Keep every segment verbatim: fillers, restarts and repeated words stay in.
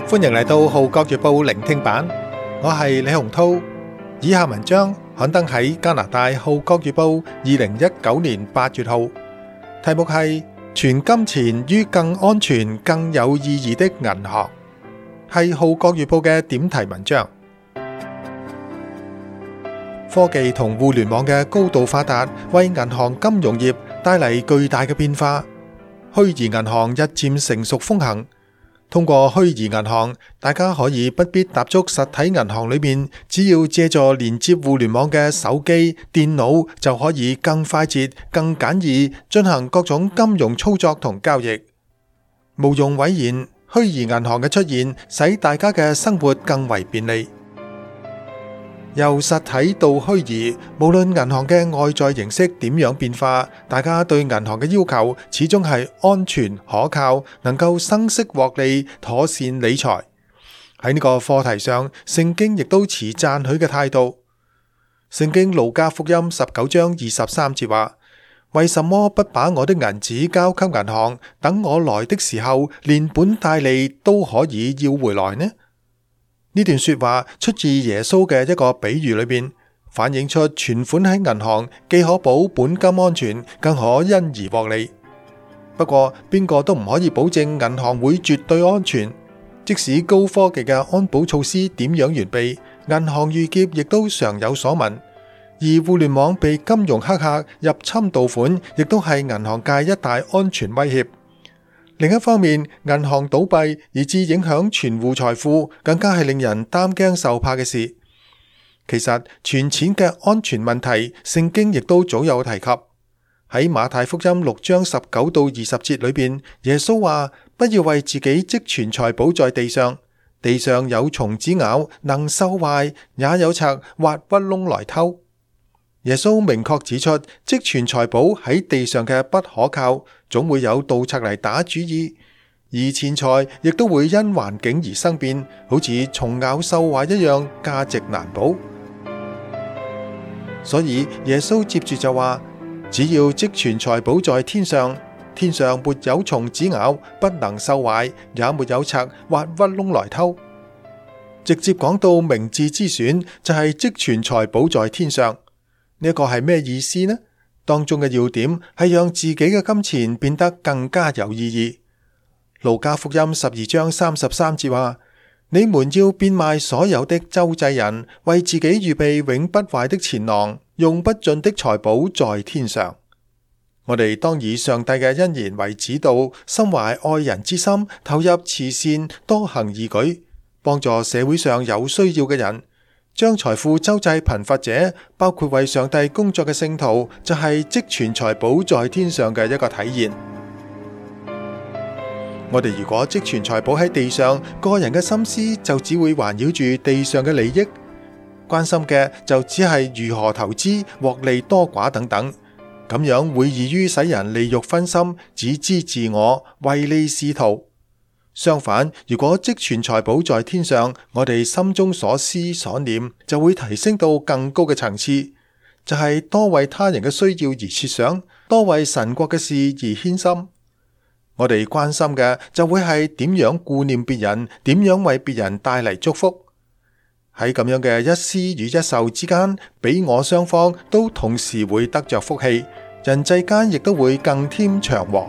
歡迎嚟到《號角月報》聆聽版，我係李洪濤。以下文章刊登喺加拿大《號角月報》二零一九年八月號，題目係存金錢於更安全、更有意義的銀行，係《號角月報》嘅點題文章。科技同互聯網嘅高度發達，為銀行金融業帶嚟巨大嘅變化。虛擬銀行日漸成熟風行。通過虛擬銀行，大家可以不必踏足實體銀行裏面，只要借助連接互聯網嘅手機、電腦，就可以更快捷、更簡易進行各種金融操作同交易。毋庸諱言，虛擬銀行嘅出現，使大家嘅生活更為便利。由實體到虛擬，無論銀行嘅外在形式點樣變化，大家對銀行嘅要求始終係安全可靠，能夠生息獲利，妥善理財。喺呢個課題上，聖經亦都持讚許嘅態度。聖經路加福音十九章二十三節話：為什麼不把我的銀子交給銀行，等我來的時候，連本帶利都可以要回來呢？呢段說話出自耶穌嘅一個比喻裏邊，反映出存款喺銀行既可保本金安全，更可因而獲利。不過邊個都唔可以保證銀行會絕對安全，即使高科技嘅安保措施點樣完備，銀行遇劫亦都常有所聞。而互聯網被金融黑客入侵盜款，亦都係銀行界一大安全威脅。另一方面，銀行倒閉以致影響存戶財富，更加係令人擔驚受怕嘅事。其實存錢嘅安全問題，聖經亦都早有提及。喺馬太福音六章十九到二十節裏邊，耶穌話：不要為自己積存財寶在地上，地上有蟲子咬，能收壞；也有賊挖窟窿來偷。耶穌明確指出，積存財寶喺地上嘅不可靠，總會有盜賊嚟打主意，而錢財亦都會因環境而生變，好似蟲咬獸壞一樣，價值難保。所以耶穌接住就話：只要積存財寶在天上，天上沒有蟲子咬，不能收壞，也沒有賊挖窟窿來偷。直接講到明智之選，就係積存財寶在天上。呢個係咩意思呢？當中嘅要點係讓自己嘅金錢變得更加有意義。路加福音十二章三十三節話：你們要變賣所有的周濟人，為自己預備永不壞的錢囊，用不盡的財寶在天上。我哋當以上帝嘅恩言為指導，心懷愛人之心，投入慈善，多行義舉，幫助社會上有需要嘅人。將財富周濟貧乏者，包括為上帝工作嘅聖徒，就係積存財寶在天上嘅一個體現。我哋如果積存財寶喺地上，個人嘅心思就只會環繞住地上嘅利益，關心嘅就只係如何投資、獲利多寡等等，咁樣會易於使人利欲分心，只知自我，唯利是圖。相反，如果積存財寶在天上，我哋心中所思所念就會提升到更高嘅層次，就係多為他人嘅需要而設想，多為神國嘅事而獻心。我哋關心嘅就會係點樣顧念別人，點樣為別人帶嚟祝福。喺咁樣嘅一施與一受之間，彼我雙方都同時會得着福氣，人際間亦都會更添祥和。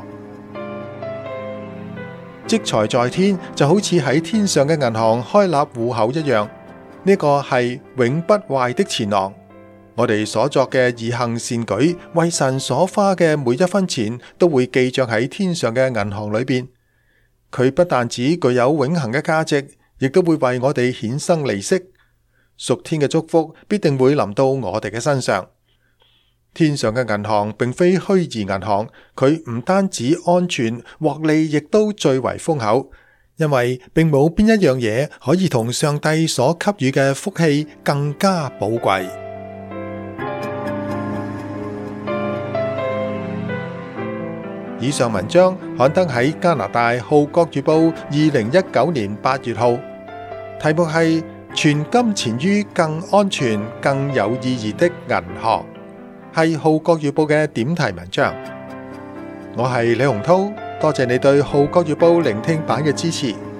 積財在天就好似喺天上嘅銀行開立戶口一樣，呢個係永不壞的錢囊。我哋所作嘅義行善舉，為神所花嘅每一分錢，都會記賬喺天上嘅銀行裏邊。佢不但只具有永恆嘅價值，亦都會為我哋衍生利息。屬天嘅祝福必定會臨到我哋嘅身上。天上嘅銀行並非虛擬銀行，佢唔單止安全，獲利亦都最為豐厚，因為並冇邊一樣嘢可以同上帝所給予嘅福氣更加寶貴。以上文章刊登喺加拿大《號角月報》二零一九年八月號，題目係存金錢於更安全、更有意義的銀行。係《號角月報》嘅點題文章。我係李洪濤，多謝你對《號角月報》聆聽版嘅支持。